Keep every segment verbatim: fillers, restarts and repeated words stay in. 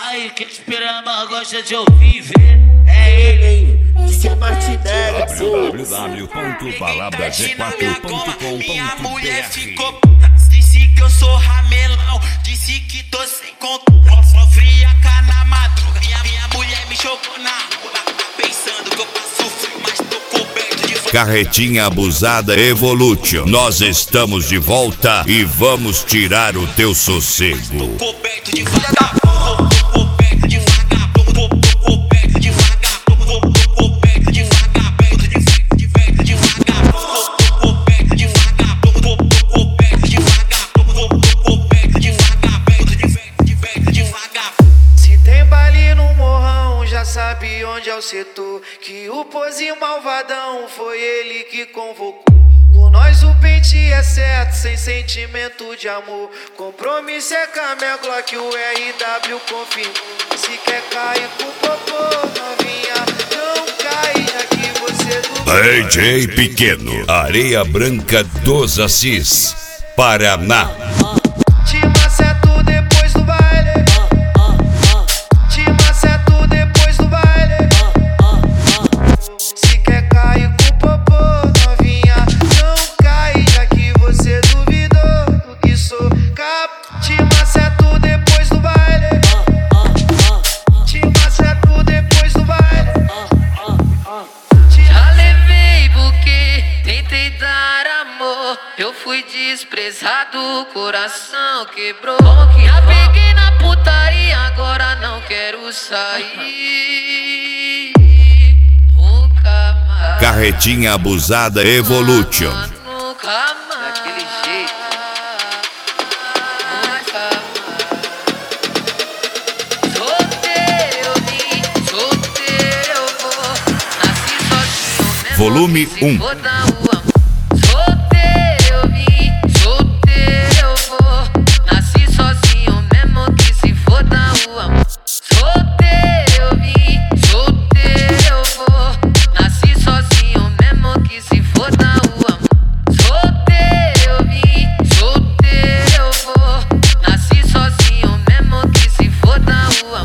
Aí quem espera mais gosta de ouvir ver. É ele, que Martinelli. w w w ponto balada g quatro ponto com ponto b r. Minha mulher ficou disse que eu sou ramelão, disse que tô sem conta. Sofri a cá na madruga, minha, minha mulher me jogou na rua, pensando que eu passo frio, mas tô coberto de fogo. Carretinha Abusada Evolution. Nós estamos de volta e vamos tirar o teu sossego. Tô coberto de vagabundo, tô coberto de vagabundo, tô coberto de vagabundo, tô coberto de vagabundo, de vagabundo, de vagabundo, tô coberto de vagabundo, tô coberto de vagabundo, tô coberto de vagabundo, de vagabundo, de vagabundo. Se tem baile no morrão, já sabe onde é o setor. Que o pozinho malvadão foi ele que convocou. Com nós o pente é certo, sem sentimento de amor. Compromisso é com a minha Glock, o R W confirmou. Se quer cair com o popô, novinha, não cai, já que você do D J Pequeno, Areia Branca dos Assis, Paraná. Te maceto depois do baile. Te maceto depois do baile. Se quer cair com o popô, novinha, não cai, já que você duvidou do que sou. Cap, te maceto depois do baile. Te maceto depois do baile. Já levei buquê, tentei dar amor. Eu fui desprezado, o coração quebrou. Já peguei na putaria, agora não quero sair. Nunca mais. Carretinha Abusada Evolution. Nunca mais. Daquele jeito. Nunca mais. Solteiro eu vim, solteiro eu vou. Nasci sozinho mesmo. Volume que se um. for da rua. Solteiro eu vim, solteiro eu vou. Nasci sozinho mesmo que se for da rua. Solteiro eu vim, solteiro eu vou. Nasci sozinho mesmo que se for da rua. Solteiro eu vim, solteiro eu vou. Nasci sozinho mesmo que se for da rua.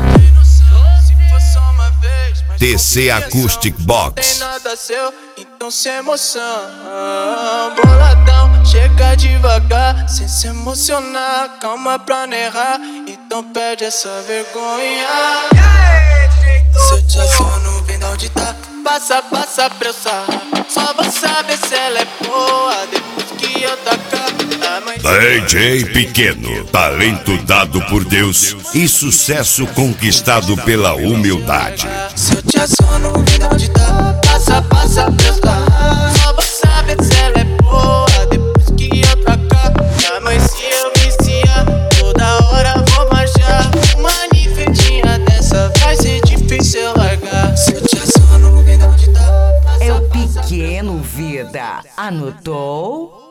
T C Acoustic Box. Nada seu, então se emoção. Boladão, chega devagar, sem se emocionar. Calma pra não errar, então perde essa vergonha. Se eu te aciono, vem da onde tá. Passa, passa pra eu sarrar. Só vou saber se ela é boa depois que eu tacar. D J Pequeno, talento dado por Deus e sucesso conquistado pela humildade. Se eu te aciono, vem da onde tá. Passa, passa pra eu sarrar. Só vou saber se ela é boa depois que eu tacar. Ah, mas se eu viciar, toda hora vou marchar. Uma nifetinha dessa vai ser difícil eu largar. Se eu te aciono, vem da onde tá. É o Pequeno, vida. Anotou?